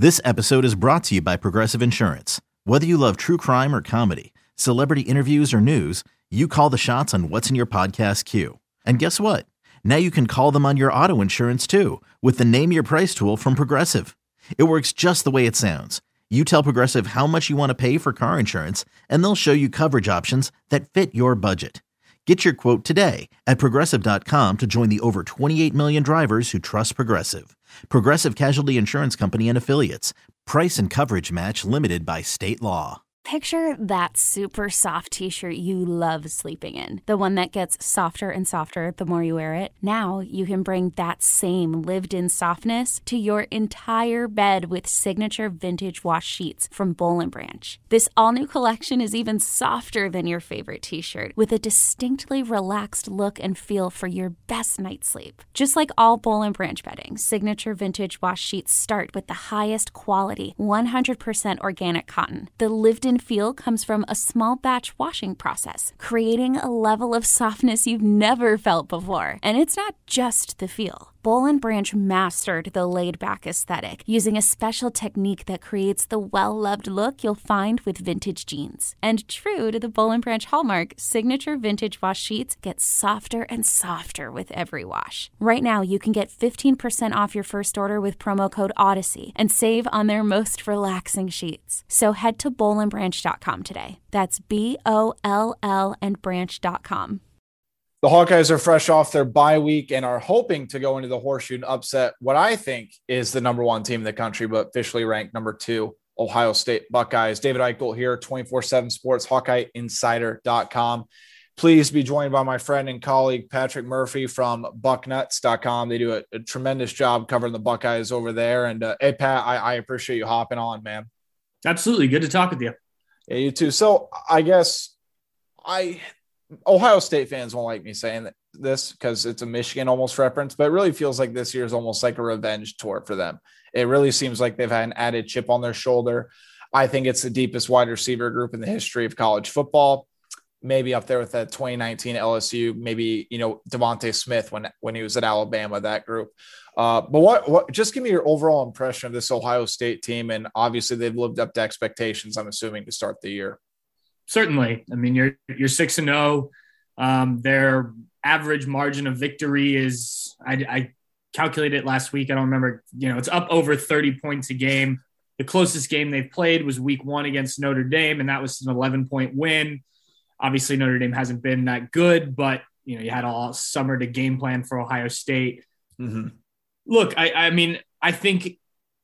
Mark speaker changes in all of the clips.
Speaker 1: This episode is brought to you by Progressive Insurance. Whether you love true crime or comedy, celebrity interviews or news, you call the shots on what's in your podcast queue. And guess what? Now you can call them on your auto insurance too with the Name Your Price tool from Progressive. It works just the way it sounds. You tell Progressive how much you want to pay for car insurance, and they'll show you coverage options that fit your budget. Get your quote today at Progressive.com to join the over 28 million drivers who trust Progressive. Progressive Casualty Insurance Company and Affiliates. Price and coverage match limited by state law.
Speaker 2: Picture that super soft t-shirt you love sleeping in. The one that gets softer and softer the more you wear it. Now you can bring that same lived-in softness to your entire bed with signature vintage wash sheets from Boll & Branch. This all-new collection is even softer than your favorite t-shirt, with a distinctly relaxed look and feel for your best night's sleep. Just like all Boll & Branch bedding, signature vintage wash sheets start with the highest quality, 100% organic cotton. The lived-in feel comes from a small batch washing process, creating a level of softness you've never felt before. And it's not just the feel. Boll & Branch mastered the laid-back aesthetic using a special technique that creates the well-loved look you'll find with vintage jeans. And true to the Boll & Branch hallmark, signature vintage wash sheets get softer and softer with every wash. Right now, you can get 15% off your first order with promo code Odyssey and save on their most relaxing sheets. So head to bollandbranch.com today. That's BOLL and branch.com.
Speaker 3: The Hawkeyes are fresh off their bye week and are hoping to go into the Horseshoe and upset what I think is the number one team in the country, but officially ranked number 2, Ohio State Buckeyes. David Eichel here, 24/7 Sports, HawkeyeInsider.com. Please be joined by my friend and colleague, Patrick Murphy from Bucknuts.com. They do a tremendous job covering the Buckeyes over there. And hey, Pat, I appreciate you hopping on, man.
Speaker 4: Absolutely. Good to talk with you.
Speaker 3: Yeah, you too. So I guess Ohio State fans won't like me saying this because it's a Michigan almost reference, but it really feels like this year is almost like a revenge tour for them. It really seems like they've had an added chip on their shoulder. I think it's the deepest wide receiver group in the history of college football, maybe up there with that 2019 LSU, maybe, Devontae Smith when he was at Alabama, that group. But what, just give me your overall impression of this Ohio State team. And obviously they've lived up to expectations, I'm assuming, to start the year. Certainly.
Speaker 4: I mean, you're 6-0. Their average margin of victory is, I calculated it last week. I don't remember, it's up over 30 points a game. The closest game they've played was week 1 against Notre Dame, and that was an 11-point win. Obviously, Notre Dame hasn't been that good, but, you had all summer to game plan for Ohio State.
Speaker 3: Mm-hmm.
Speaker 4: Look, I mean, I think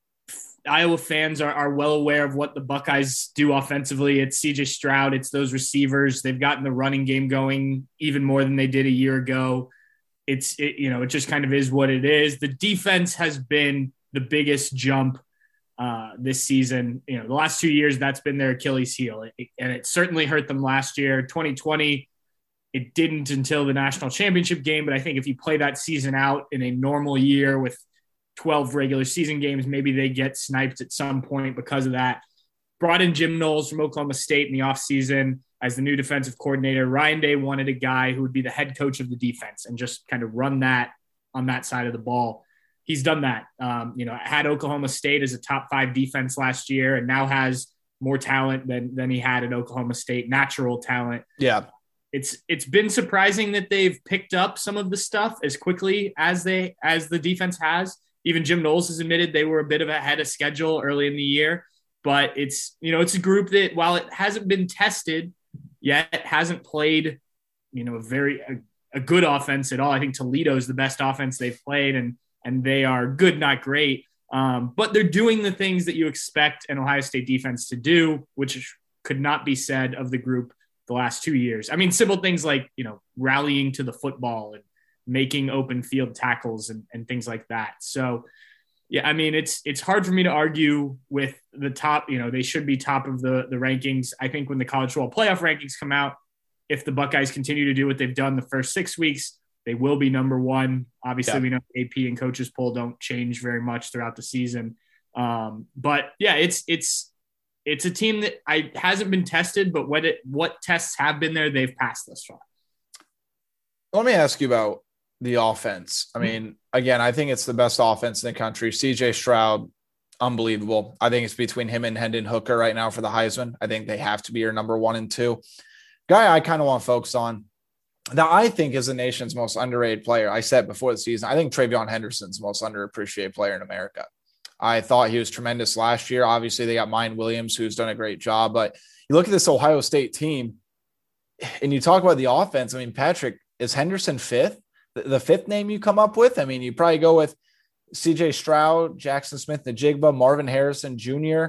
Speaker 4: Iowa fans are well aware of what the Buckeyes do offensively. It's CJ Stroud. It's those receivers. They've gotten the running game going even more than they did a year ago. It just kind of is what it is. The defense has been the biggest jump this season. The last 2 years, that's been their Achilles heel. And it certainly hurt them last year. 2020, it didn't until the national championship game. But I think if you play that season out in a normal year with 12 regular season games, maybe they get sniped at some point because of that. Brought in Jim Knowles from Oklahoma State in the offseason as the new defensive coordinator. Ryan Day wanted a guy who would be the head coach of the defense and just kind of run that on that side of the ball. He's done that. Had Oklahoma State as a top 5 defense last year and now has more talent than he had at Oklahoma State, natural talent.
Speaker 3: Yeah.
Speaker 4: It's been surprising that they've picked up some of the stuff as quickly as the defense has. Even Jim Knowles has admitted they were a bit of ahead of schedule early in the year, but it's a group that, while it hasn't been tested yet, hasn't played, a good offense at all. I think Toledo's the best offense they've played, and they are good, not great. But they're doing the things that you expect an Ohio State defense to do, which could not be said of the group the last 2 years. I mean, simple things like, rallying to the football and making open field tackles and things like that. So, yeah, I mean, it's hard for me to argue with the top. They should be top of the rankings. I think when the college football playoff rankings come out, if the Buckeyes continue to do what they've done the first 6 weeks, they will be number 1. Obviously, We know AP and coaches poll don't change very much throughout the season. But yeah, it's a team that hasn't been tested, but what tests have been there, they've passed thus far.
Speaker 3: Let me ask you about the offense. I mean, again, I think it's the best offense in the country. CJ Stroud, unbelievable. I think it's between him and Hendon Hooker right now for the Heisman. I think they have to be your number 1 and 2. Guy I kind of want to focus on that I think is the nation's most underrated player. I said before the season, I think TreVeyon Henderson's the most underappreciated player in America. I thought he was tremendous last year. Obviously, they got Mayan Williams, who's done a great job. But you look at this Ohio State team, and you talk about the offense. I mean, Patrick, is Henderson fifth? The fifth name you come up with? I mean, you probably go with CJ Stroud, Jackson Smith-Njigba, Marvin Harrison Jr.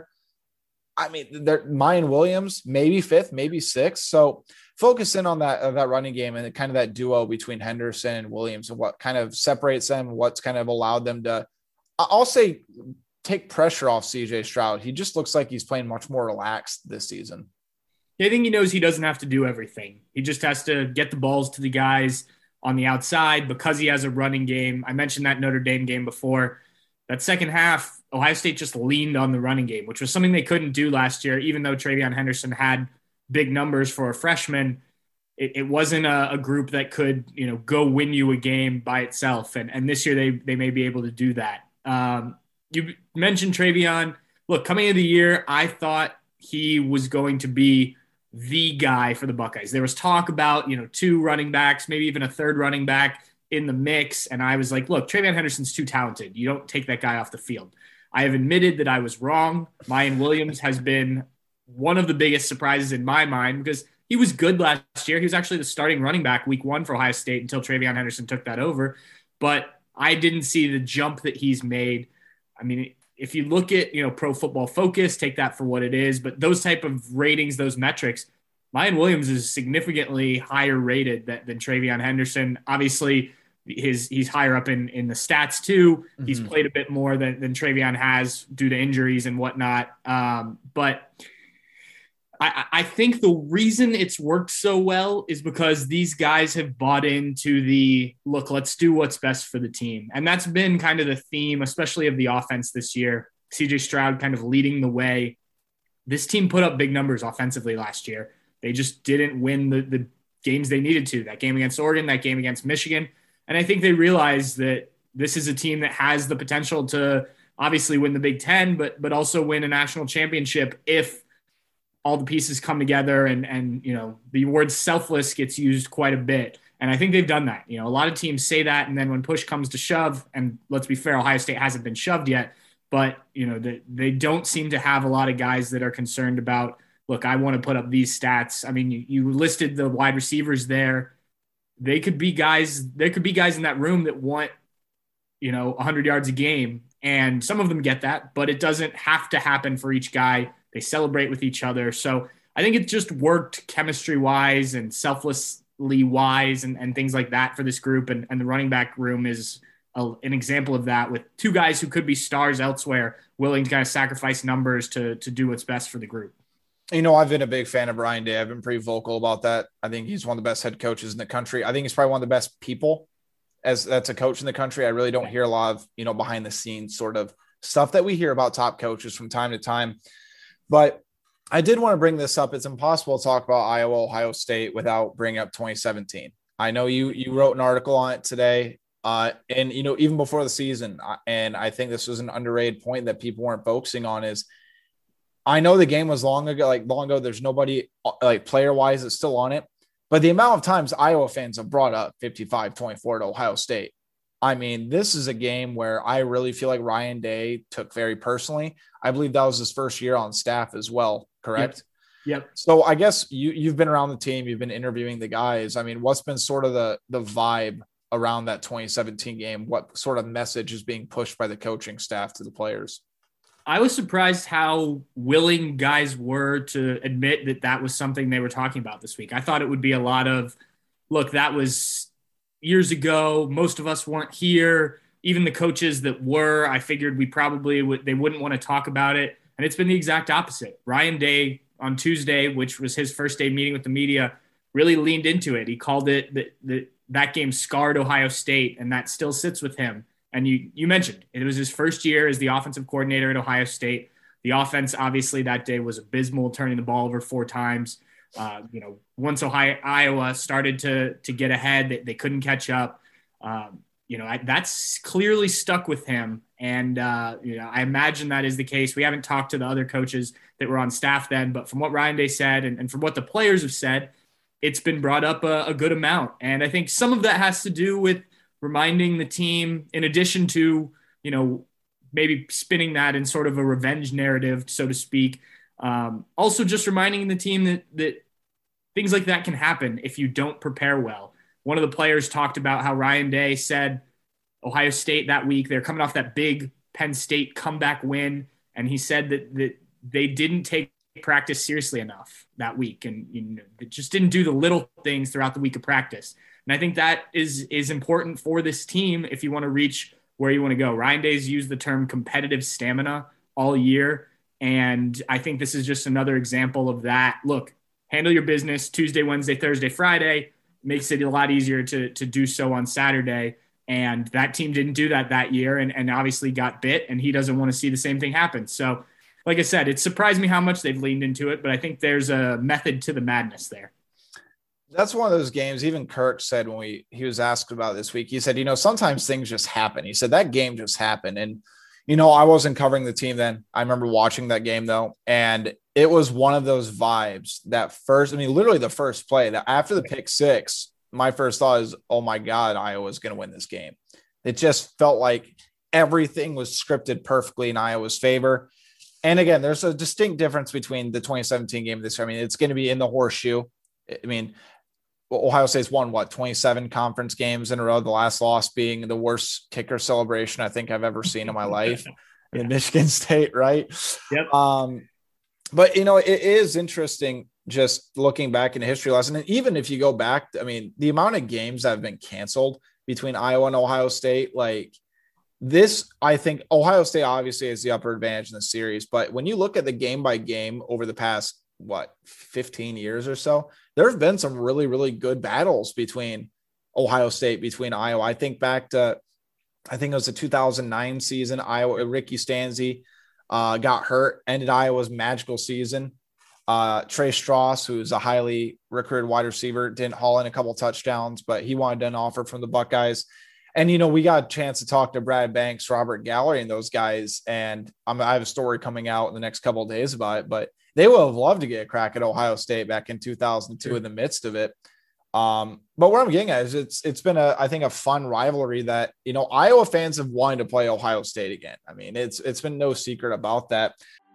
Speaker 3: I mean, Mayan Williams, maybe fifth, maybe sixth. So focus in on that running game and kind of that duo between Henderson and Williams and what kind of separates them, what's kind of allowed them to, I'll say, take pressure off CJ Stroud. He just looks like he's playing much more relaxed this season.
Speaker 4: I think he knows he doesn't have to do everything. He just has to get the balls to the guys on the outside because he has a running game. I mentioned that Notre Dame game before. That second half, Ohio State just leaned on the running game, which was something they couldn't do last year, even though TreVeyon Henderson had big numbers for a freshman. It wasn't a group that could, go win you a game by itself. And this year they may be able to do that. You mentioned TreVeyon. Look, coming into the year, I thought he was going to be the guy for the Buckeyes. There was talk about, 2 running backs, maybe even a third running back in the mix. And I was like, look, TreVeyon Henderson's too talented. You don't take that guy off the field. I have admitted that I was wrong. Mayan Williams has been one of the biggest surprises in my mind because he was good last year. He was actually the starting running back week 1 for Ohio State until TreVeyon Henderson took that over. But I didn't see the jump that he's made. I mean, if you look at, Pro Football Focus, take that for what it is, but those type of ratings, those metrics, Mayan Williams is significantly higher rated than TreVeyon Henderson. Obviously, he's higher up in the stats too. Mm-hmm. He's played a bit more than TreVeyon has due to injuries and whatnot. But I think the reason it's worked so well is because these guys have bought into look, let's do what's best for the team. And that's been kind of the theme, especially of the offense this year. CJ Stroud kind of leading the way. This team put up big numbers offensively last year. They just didn't win the games they needed to. That game against Oregon, that game against Michigan. And I think they realized that this is a team that has the potential to obviously win the Big Ten, but also win a national championship if all the pieces come together and the word selfless gets used quite a bit. And I think they've done that. A lot of teams say that. And then when push comes to shove, and let's be fair, Ohio State hasn't been shoved yet, but they don't seem to have a lot of guys that are concerned about, look, I want to put up these stats. I mean, you listed the wide receivers there. There could be guys in that room that want, 100 yards a game. And some of them get that, but it doesn't have to happen for each guy. They celebrate with each other. So I think it just worked chemistry-wise and selflessly-wise and things like that for this group. And the running back room is an example of that, with 2 guys who could be stars elsewhere willing to kind of sacrifice numbers to do what's best for the group.
Speaker 3: I've been a big fan of Ryan Day. I've been pretty vocal about that. I think he's one of the best head coaches in the country. I think he's probably one of the best people that's a coach in the country. I really don't hear a lot of, behind the scenes sort of stuff that we hear about top coaches from time to time. But I did want to bring this up. It's impossible to talk about Iowa, Ohio State without bringing up 2017. I know you wrote an article on it today, and even before the season. And I think this was an underrated point that people weren't focusing on. Is I know the game was long ago. There's nobody player wise that's still on it, but the amount of times Iowa fans have brought up 55-24 to Ohio State. I mean, this is a game where I really feel like Ryan Day took very personally. I believe that was his first year on staff as well, correct?
Speaker 4: Yep.
Speaker 3: So I guess you've been around the team. You've been interviewing the guys. I mean, what's been sort of the vibe around that 2017 game? What sort of message is being pushed by the coaching staff to the players?
Speaker 4: I was surprised how willing guys were to admit that was something they were talking about this week. I thought it would be a lot of, look, that was years ago. Most of us weren't here. Even the coaches that were, I figured they wouldn't want to talk about it. And it's been the exact opposite. Ryan Day on Tuesday, which was his first day meeting with the media, really leaned into it. He called it that game scarred Ohio State, and that still sits with him. And you mentioned it was his first year as the offensive coordinator at Ohio State. The offense, obviously, that day was abysmal, turning the ball over 4 times. Once Iowa started to get ahead, they couldn't catch up. that's clearly stuck with him. And, I imagine that is the case. We haven't talked to the other coaches that were on staff then, but from what Ryan Day said and from what the players have said, it's been brought up a good amount. And I think some of that has to do with reminding the team, in addition to, maybe spinning that in sort of a revenge narrative, so to speak. Also just reminding the team that things like that can happen if you don't prepare well. One of the players talked about how Ryan Day said Ohio State that week, they're coming off that big Penn State comeback win. And he said that they didn't take practice seriously enough that week. And it just didn't do the little things throughout the week of practice. And I think that is important for this team if you want to reach where you want to go. Ryan Day's used the term competitive stamina all year. And I think this is just another example of that. Look, handle your business Tuesday, Wednesday, Thursday, Friday. Makes it a lot easier to do so on Saturday. And that team didn't do that year and obviously got bit, and he doesn't want to see the same thing happen. So like I said, it surprised me how much they've leaned into it, but I think there's a method to the madness there.
Speaker 3: That's one of those games. Even Kurt said when he was asked about this week, he said, sometimes things just happen. He said that game just happened. And, I wasn't covering the team then. I remember watching that game though. And it was one of those vibes that literally the first play that after the pick six, my first thought is, oh my God, Iowa's going to win this game. It just felt like everything was scripted perfectly in Iowa's favor. And again, there's a distinct difference between the 2017 game this year. It's going to be in the horseshoe. Ohio State's won 27 conference games in a row. The last loss being the worst kicker celebration I think I've ever seen in my life in Michigan State. Right.
Speaker 4: Yep.
Speaker 3: But it is interesting just looking back in a history lesson. And even if you go back, the amount of games that have been canceled between Iowa and Ohio State, like this, I think Ohio State obviously has the upper advantage in the series, but when you look at the game by game over the past, 15 years or so, there have been some really, really good battles between Ohio State, between Iowa. I think back to, it was the 2009 season. Iowa, Ricky Stanzi got hurt, ended Iowa's magical season. Trey Strauss, who's a highly recruited wide receiver, didn't haul in a couple touchdowns, but he wanted an offer from the Buckeyes. And, we got a chance to talk to Brad Banks, Robert Gallery, and those guys. And I have a story coming out in the next couple of days about it, but they would have loved to get a crack at Ohio State back in 2002 in the midst of it. But what I'm getting at is it's been I think a fun rivalry that, Iowa fans have wanted to play Ohio State again. It's been no secret about that.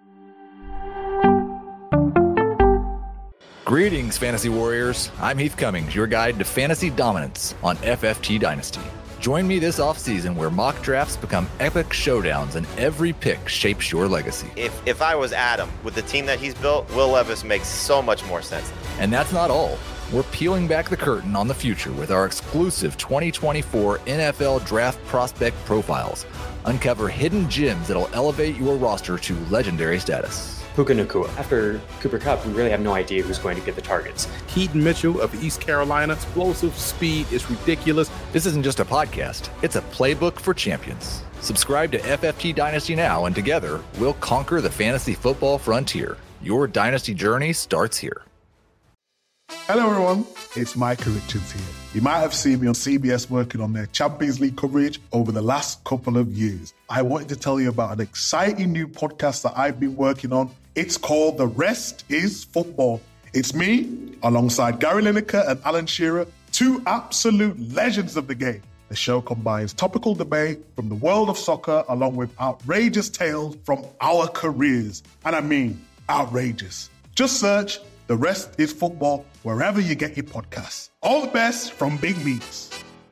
Speaker 5: Greetings, Fantasy Warriors. I'm Heath Cummings, your guide to fantasy dominance on FFT Dynasty. Join me this offseason where mock drafts become epic showdowns and every pick shapes your legacy.
Speaker 6: If I was Adam, with the team that he's built, Will Levis makes so much more sense.
Speaker 5: And that's not all. We're peeling back the curtain on the future with our exclusive 2024 NFL Draft Prospect Profiles. Uncover hidden gems that'll elevate your roster to legendary status.
Speaker 7: Puka Nacua. After Cooper Kupp, we really have no idea who's going to get the targets.
Speaker 8: Keaton Mitchell of East Carolina, explosive speed is ridiculous.
Speaker 5: This isn't just a podcast, it's a playbook for champions. Subscribe to FFT Dynasty now, and together, we'll conquer the fantasy football frontier. Your dynasty journey starts here.
Speaker 9: Hello everyone, it's Micah Richards here. You might have seen me on CBS working on their Champions League coverage over the last couple of years. I wanted to tell you about an exciting new podcast that I've been working on. It's called The Rest is Football. It's me, alongside Gary Lineker and Alan Shearer, two absolute legends of the game. The show combines topical debate from the world of soccer along with outrageous tales from our careers. And I mean outrageous. Just search The Rest is Football wherever you get your podcasts. All the best from Big Meats.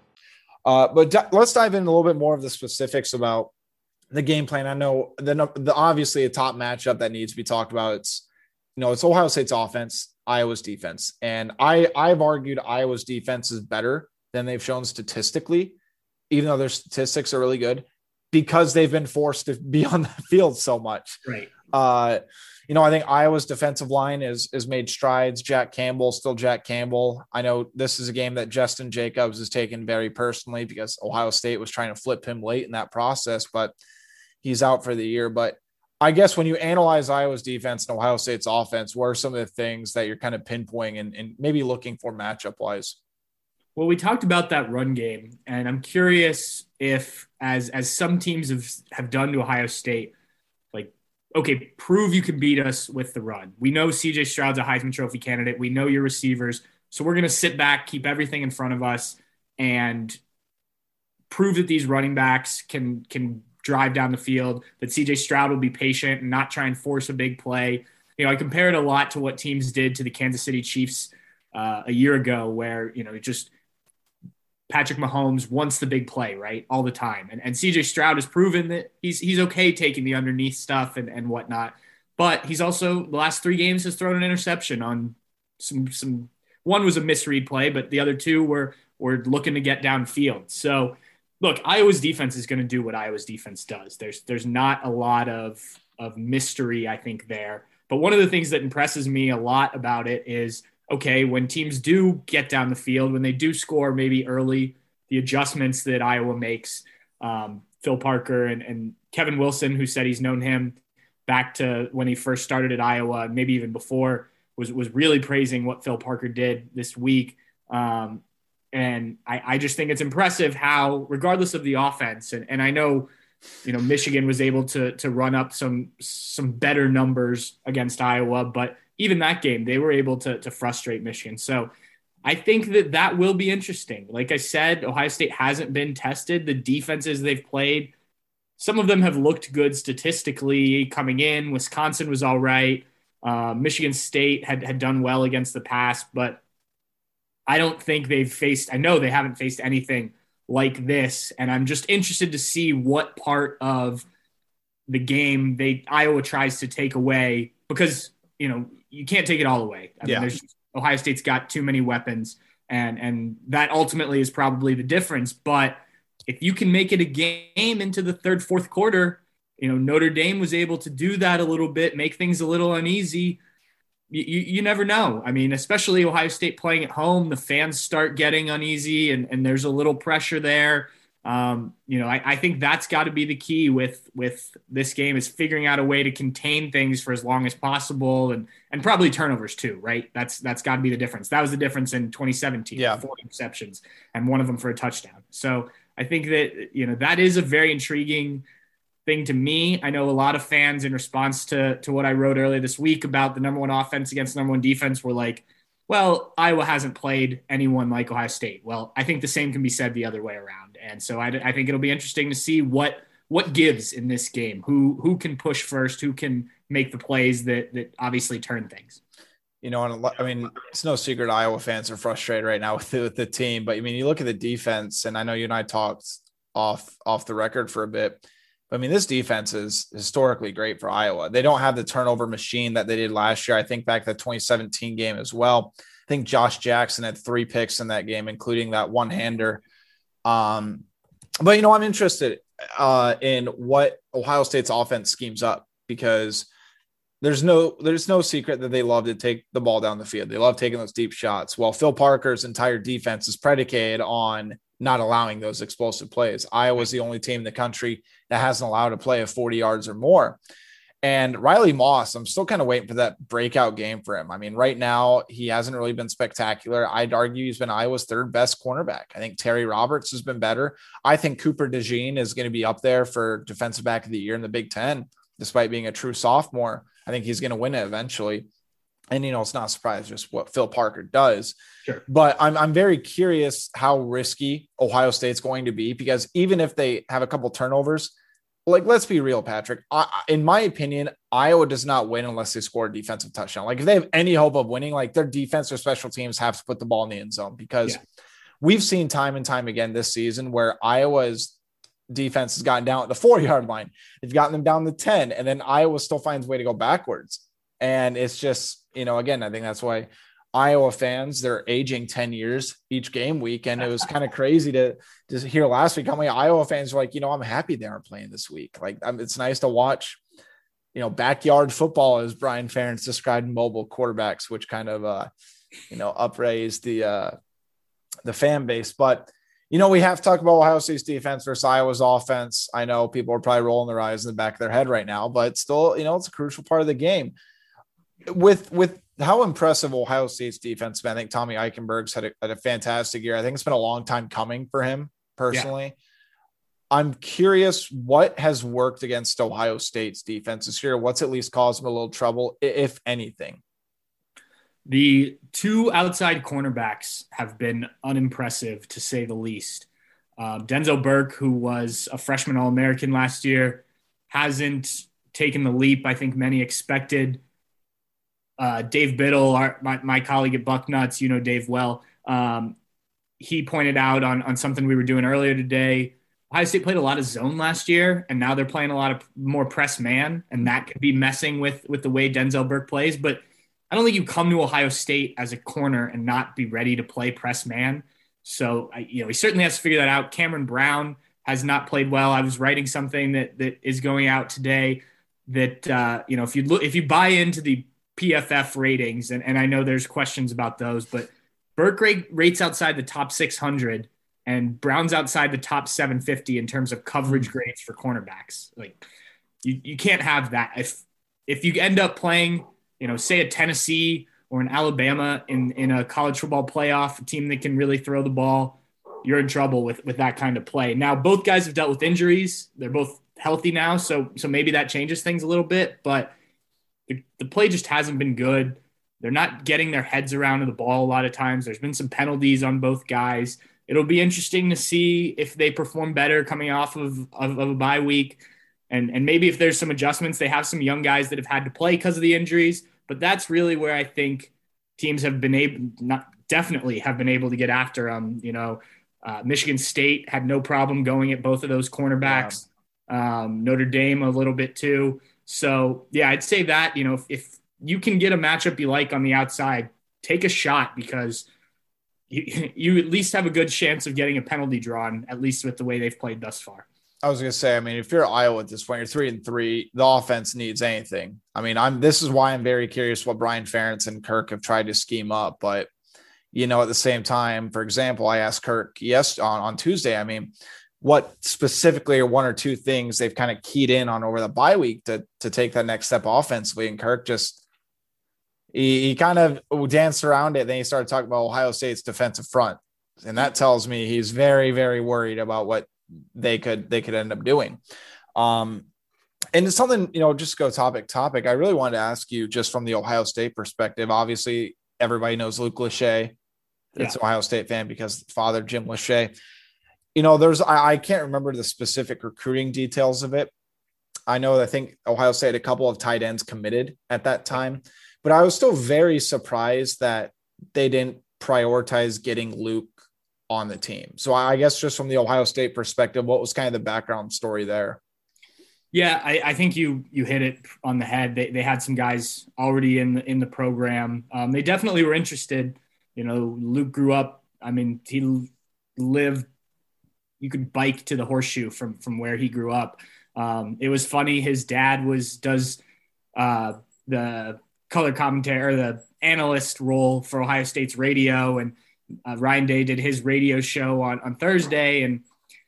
Speaker 3: But let's dive in a little bit more of the specifics about the game plan. I know the obviously a top matchup that needs to be talked about. It's Ohio State's offense, Iowa's defense. And I've argued Iowa's defense is better than they've shown statistically, even though their statistics are really good, because they've been forced to be on the field so much.
Speaker 4: Right.
Speaker 3: I think Iowa's defensive line is made strides. Jack Campbell, still Jack Campbell. I know this is a game that Justin Jacobs has taken very personally because Ohio State was trying to flip him late in that process, but he's out for the year. But I guess when you analyze Iowa's defense and Ohio State's offense, what are some of the things that you're kind of pinpointing and maybe looking for matchup wise?
Speaker 4: Well, we talked about that run game, and I'm curious if, as some teams have done to Ohio State, like, okay, prove you can beat us with the run. We know CJ Stroud's a Heisman Trophy candidate. We know your receivers. So we're going to sit back, keep everything in front of us, and prove that these running backs can drive down the field, that CJ Stroud will be patient and not try and force a big play. I compare it a lot to what teams did to the Kansas City Chiefs a year ago, where, just Patrick Mahomes wants the big play, right, all the time. And CJ Stroud has proven that he's okay taking the underneath stuff and whatnot. But he's also, the last 3 games, has thrown an interception on some one was a misread play, but the other 2 were looking to get downfield. So, look, Iowa's defense is going to do what Iowa's defense does. There's not a lot of mystery, I think, there. But one of the things that impresses me a lot about it is, okay, when teams do get down the field, when they do score maybe early, the adjustments that Iowa makes, Phil Parker and Kevin Wilson, who said he's known him back to when he first started at Iowa, maybe even before, was really praising what Phil Parker did this week. And I just think it's impressive how, regardless of the offense, and I know, Michigan was able to run up some better numbers against Iowa, but even that game, they were able to frustrate Michigan. So I think that will be interesting. Like I said, Ohio State hasn't been tested. The defenses they've played, some of them have looked good statistically coming in. Wisconsin was all right. Michigan State had done well against the pass, but I don't think I know they haven't faced anything like this. And I'm just interested to see what part of the game Iowa tries to take away, because, you can't take it all away. I mean, Ohio State's got too many weapons, and that ultimately is probably the difference. But if you can make it a game into the 3rd, 4th quarter, Notre Dame was able to do that a little bit, make things a little uneasy. You never know. I mean, especially Ohio State playing at home, the fans start getting uneasy, and there's a little pressure there. I think that's got to be the key with this game, is figuring out a way to contain things for as long as possible, and probably turnovers too, right? That's got to be the difference. That was the difference in 2017, 4 interceptions and one of them for a touchdown. So I think that, that is a very intriguing thing to me. I know a lot of fans, in response to what I wrote earlier this week about the number 1 offense against the number 1 defense, were like, well, Iowa hasn't played anyone like Ohio State. Well, I think the same can be said the other way around. And so I think it'll be interesting to see what gives in this game, who can push first, who can make the plays that obviously turn things.
Speaker 3: And I mean, it's no secret Iowa fans are frustrated right now with the team. But I mean, you look at the defense, and I know you and I talked off the record for a bit. I mean, this defense is historically great for Iowa. They don't have the turnover machine that they did last year. I think back to the 2017 game as well. I think Josh Jackson had 3 picks in that game, including that one-hander. But, I'm interested in what Ohio State's offense schemes up, because there's no secret that they love to take the ball down the field. They love taking those deep shots. Well, Phil Parker's entire defense is predicated on not allowing those explosive plays. Iowa's the only team in the country that hasn't allowed a play of 40 yards or more. And Riley Moss, I'm still kind of waiting for that breakout game for him. I mean, right now, he hasn't really been spectacular. I'd argue he's been Iowa's 3rd best cornerback. I think Terry Roberts has been better. I think Cooper DeJean is going to be up there for defensive back of the year in the Big Ten, despite being a true sophomore. I think he's going to win it eventually. And, it's not a surprise just what Phil Parker does.
Speaker 4: Sure.
Speaker 3: But I'm very curious how risky Ohio State's going to be, because even if they have a couple turnovers, like, let's be real, Patrick. In my opinion, Iowa does not win unless they score a defensive touchdown. Like, if they have any hope of winning, like, their defense or special teams have to put the ball in the end zone, because we've seen time and time again this season where Iowa's defense has gotten down at the 4-yard line. They've gotten them down to 10, and then Iowa still finds a way to go backwards. And it's just, again, I think that's why Iowa fans, they're aging 10 years each game week. And it was kind of crazy to hear last week how many Iowa fans were like, I'm happy they aren't playing this week. Like, it's nice to watch, backyard football, as Brian Ferentz described mobile quarterbacks, which kind of, upraised the fan base. But, we have to talk about Ohio State's defense versus Iowa's offense. I know people are probably rolling their eyes in the back of their head right now, but still, it's a crucial part of the game. with how impressive Ohio State's defense has been, I think Tommy Eichenberg's had a fantastic year. I think it's been a long time coming for him personally. Yeah. I'm curious what has worked against Ohio State's defense this year. What's at least caused them a little trouble, if anything?
Speaker 4: The two outside cornerbacks have been unimpressive, to say the least. Denzel Burke, who was a freshman All-American last year, hasn't taken the leap I think many expected. Dave Biddle, my colleague at Bucknuts, you know Dave well, he pointed out on something we were doing earlier today. Ohio State played a lot of zone last year, and now they're playing a lot of more press man, and that could be messing with the way Denzel Burke plays. But I don't think you come to Ohio State as a corner and not be ready to play press man. So, he certainly has to figure that out. Cameron Brown has not played well. I was writing something that is going out today that, if you buy into the PFF ratings, and I know there's questions about those, but Burke rates outside the top 600 and Brown's outside the top 750 in terms of coverage grades for cornerbacks. Like you can't have that. If you end up playing, say a Tennessee or an Alabama in a college football playoff, a team that can really throw the ball, you're in trouble with that kind of play. Now, both guys have dealt with injuries. They're both healthy now. So maybe that changes things a little bit, but the play just hasn't been good. They're not getting their heads around the ball a lot of times. There's been some penalties on both guys. It'll be interesting to see if they perform better coming off of a bye week. And maybe if there's some adjustments, they have some young guys that have had to play because of the injuries. But that's really where I think teams have been able to get after them. Michigan State had no problem going at both of those cornerbacks. Yeah. Notre Dame a little bit too. So, yeah, I'd say that, if you can get a matchup you like on the outside, take a shot because you at least have a good chance of getting a penalty drawn, at least with the way they've played thus far.
Speaker 3: I was going to say, if you're Iowa at this point, you're 3-3, the offense needs anything. This is why I'm very curious what Brian Ferentz and Kirk have tried to scheme up. But, at the same time, for example, I asked Kirk on Tuesday, what specifically are one or two things they've kind of keyed in on over the bye week to take that next step offensively? And Kirk he kind of danced around it. Then he started talking about Ohio State's defensive front. And that tells me he's very, very worried about what they could end up doing. And it's something, just go topic. I really wanted to ask you just from the Ohio State perspective. Obviously everybody knows Luke Lachey. It's an Ohio State fan because father, Jim Lachey. I can't remember the specific recruiting details of it. I think Ohio State had a couple of tight ends committed at that time, but I was still very surprised that they didn't prioritize getting Luke on the team. So I guess just from the Ohio State perspective, what was kind of the background story there?
Speaker 4: Yeah, I think you hit it on the head. They had some guys already in the program. They definitely were interested. Luke grew up. He lived. You could bike to the Horseshoe from where he grew up. It was funny. His dad does the color commentary or the analyst role for Ohio State's radio, and Ryan Day did his radio show on Thursday, and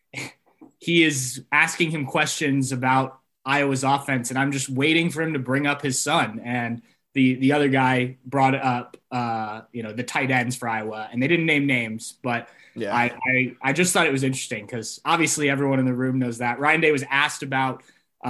Speaker 4: he is asking him questions about Iowa's offense, and I'm just waiting for him to bring up his son. And the other guy brought up the tight ends for Iowa, and they didn't name names, but yeah, I just thought it was interesting because obviously everyone in the room knows that. Ryan Day was asked about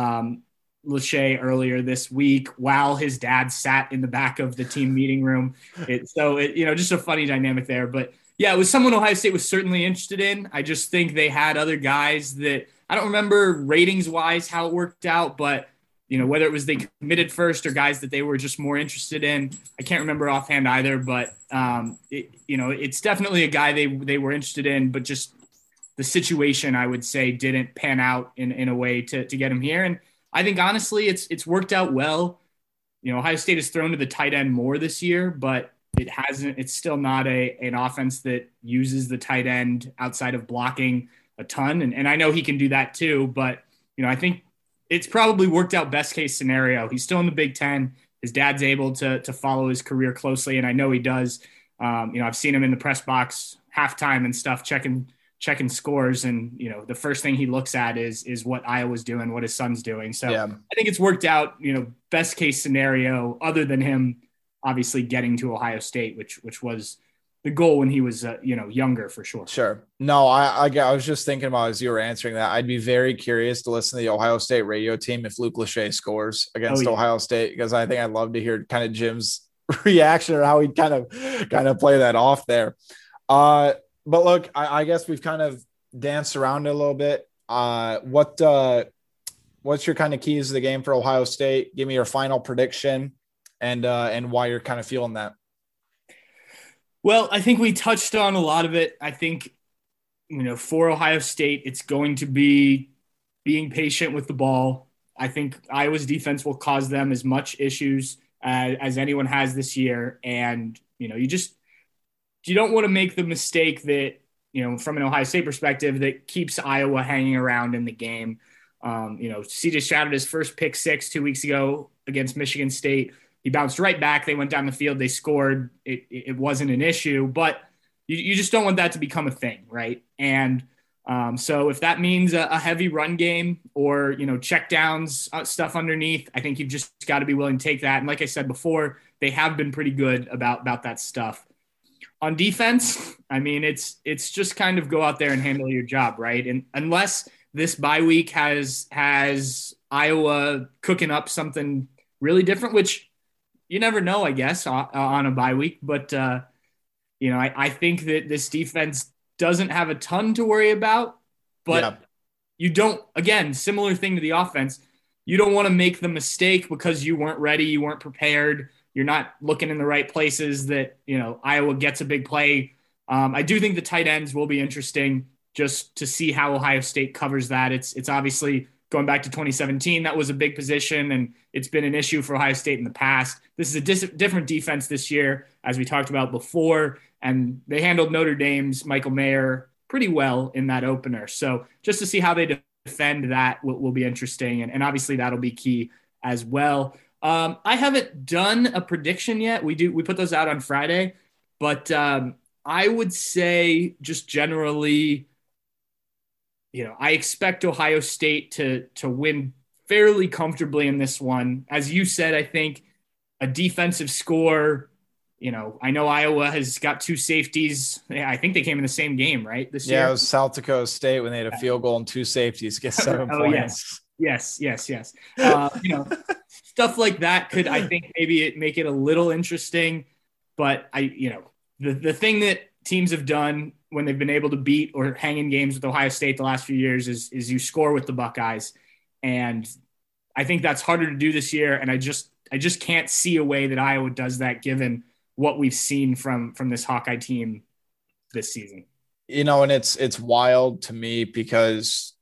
Speaker 4: Lachey earlier this week while his dad sat in the back of the team meeting room. Just a funny dynamic there. But yeah, it was someone Ohio State was certainly interested in. I just think they had other guys that I don't remember ratings wise how it worked out, but whether it was they committed first or guys that they were just more interested in, I can't remember offhand either, but it's definitely a guy they were interested in, but just the situation I would say didn't pan out in a way to get him here. And I think honestly, it's worked out well. Ohio State has thrown to the tight end more this year, but it's still not an offense that uses the tight end outside of blocking a ton. And I know he can do that too, but I think it's probably worked out best case scenario. He's still in the Big Ten. His dad's able to follow his career closely, and I know he does. I've seen him in the press box halftime and stuff, checking checking scores, and the first thing he looks at is what Iowa's doing, what his son's doing. So I think it's worked out, best case scenario, other than him obviously getting to Ohio State, which was the goal when he was younger, for sure.
Speaker 3: Sure. No, I was just thinking about, as you were answering that, I'd be very curious to listen to the Ohio State radio team if Luke Lachey scores against Ohio State, because I think I'd love to hear kind of Jim's reaction or how he'd kind of play that off there. But look, I guess we've kind of danced around it a little bit. What's your kind of keys to the game for Ohio State? Give me your final prediction and why you're kind of feeling that.
Speaker 4: Well, I think we touched on a lot of it. I think, for Ohio State, it's going to be being patient with the ball. I think Iowa's defense will cause them as much issues as anyone has this year. And, you don't want to make the mistake that, from an Ohio State perspective, that keeps Iowa hanging around in the game. CJ Stroud his first pick 6 2 weeks ago against Michigan State. He bounced right back. They went down the field. They scored. It wasn't an issue, but you just don't want that to become a thing, right? And so if that means a heavy run game or, check downs, stuff underneath, I think you've just got to be willing to take that. And like I said before, they have been pretty good about that stuff. On defense, I mean, it's just kind of go out there and handle your job, right? And unless this bye week has Iowa cooking up something really different, which you never know, I guess, on a bye week. But, I think that this defense doesn't have a ton to worry about. But you don't, again, similar thing to the offense, you don't want to make the mistake because you weren't ready, you weren't prepared, you're not looking in the right places that, Iowa gets a big play. I do think the tight ends will be interesting just to see how Ohio State covers that. It's obviously – going back to 2017, that was a big position, and it's been an issue for Ohio State in the past. This is a different defense this year, as we talked about before, and they handled Notre Dame's Michael Mayer pretty well in that opener. So just to see how they defend that will be interesting, and obviously that'll be key as well. I haven't done a prediction yet. We put those out on Friday, but I would say just generally – I expect Ohio State to win fairly comfortably in this one. As you said, I think a defensive score, I know Iowa has got 2 safeties. I think they came in the same game, right? This year.
Speaker 3: Yeah, it was South Dakota State when they had a field goal and 2 safeties, get 7 points.
Speaker 4: Yes. Stuff like that could, I think, maybe make it a little interesting. But the thing that teams have done when they've been able to beat or hang in games with Ohio State the last few years is you score with the Buckeyes. And I think that's harder to do this year. And I just can't see a way that Iowa does that given what we've seen from this Hawkeye team this season.
Speaker 3: And it's wild to me because,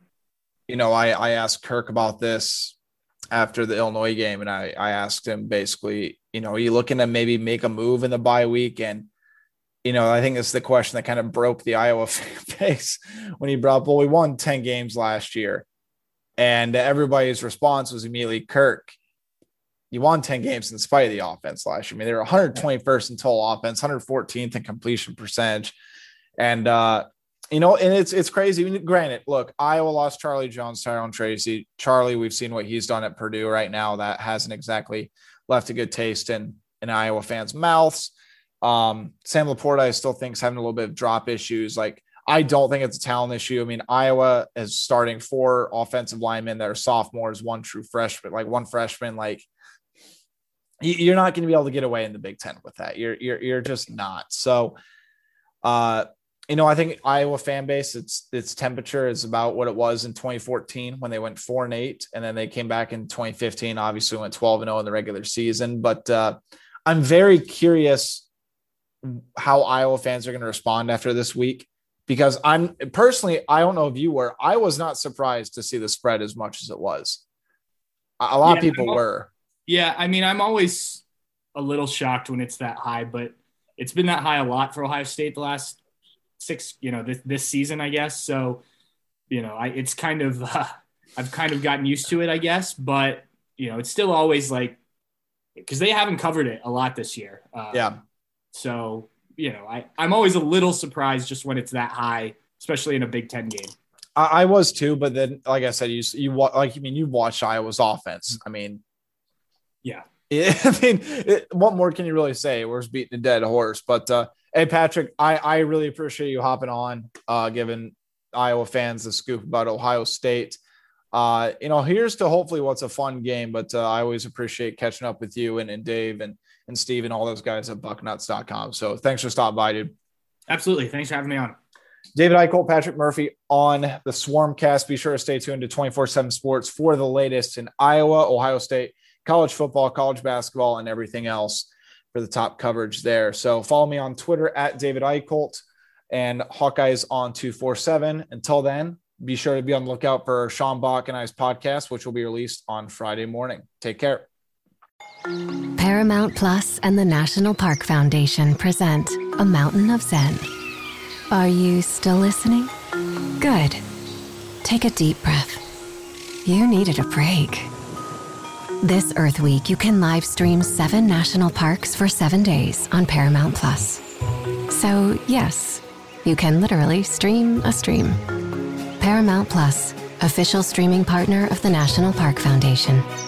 Speaker 3: I asked Kirk about this after the Illinois game. And I asked him basically, are you looking to maybe make a move in the bye week? And, I think it's the question that kind of broke the Iowa fan base when he brought up, well, we won 10 games last year. And everybody's response was immediately, Kirk, you won 10 games in spite of the offense last year. I mean, they were 121st in total offense, 114th in completion percentage. And, and it's crazy. I mean, granted, look, Iowa lost Charlie Jones, Tyrone Tracy. Charlie, we've seen what he's done at Purdue right now. That hasn't exactly left a good taste in Iowa fans' mouths. Sam Laporta, I still think, is having a little bit of drop issues. Like, I don't think it's a talent issue. I mean, Iowa is starting 4 offensive linemen that are sophomores, 1 true freshman, one freshman. Like, you're not going to be able to get away in the Big Ten with that. You're just not. So, I think Iowa fan base, its temperature is about what it was in 2014 when they went 4-8, and then they came back in 2015. Obviously, went 12-0 in the regular season. But I'm very curious how Iowa fans are going to respond after this week, because I don't know if you were, I was not surprised to see the spread as much as it was. A lot of people were. Yeah.
Speaker 4: I mean, I'm always a little shocked when it's that high, but it's been that high a lot for Ohio State the last 6, this season, I guess. So, it's kind of, I've kind of gotten used to it, I guess, but it's still always like, because they haven't covered it a lot this year.
Speaker 3: Yeah.
Speaker 4: So, I'm always a little surprised just when it's that high especially in a Big Ten game.
Speaker 3: I was too, but then, like I said, you watched Iowa's offense. I mean,
Speaker 4: yeah.
Speaker 3: What more can you really say? We're just beating a dead horse. But hey, Patrick, I really appreciate you hopping on, giving Iowa fans the scoop about Ohio State. Here's to hopefully what's a fun game. But I always appreciate catching up with you and Dave and Steve and all those guys at bucknuts.com. So thanks for stopping by, dude.
Speaker 4: Absolutely. Thanks for having me on.
Speaker 3: David Eichholt, Patrick Murphy on the Swarmcast. Be sure to stay tuned to 24/7 Sports for the latest in Iowa, Ohio State, college football, college basketball, and everything else for the top coverage there. So follow me on Twitter at David Eichholt and Hawkeyes on 247. Until then, be sure to be on the lookout for Sean Bach and I's podcast, which will be released on Friday morning. Take care.
Speaker 10: Paramount Plus and the National Park Foundation present A Mountain of Zen. Are you still listening? Good. Take a deep breath. You needed a break. This Earth Week, you can live stream 7 national parks for 7 days on Paramount Plus. So, yes, you can literally stream a stream. Paramount Plus, official streaming partner of the National Park Foundation.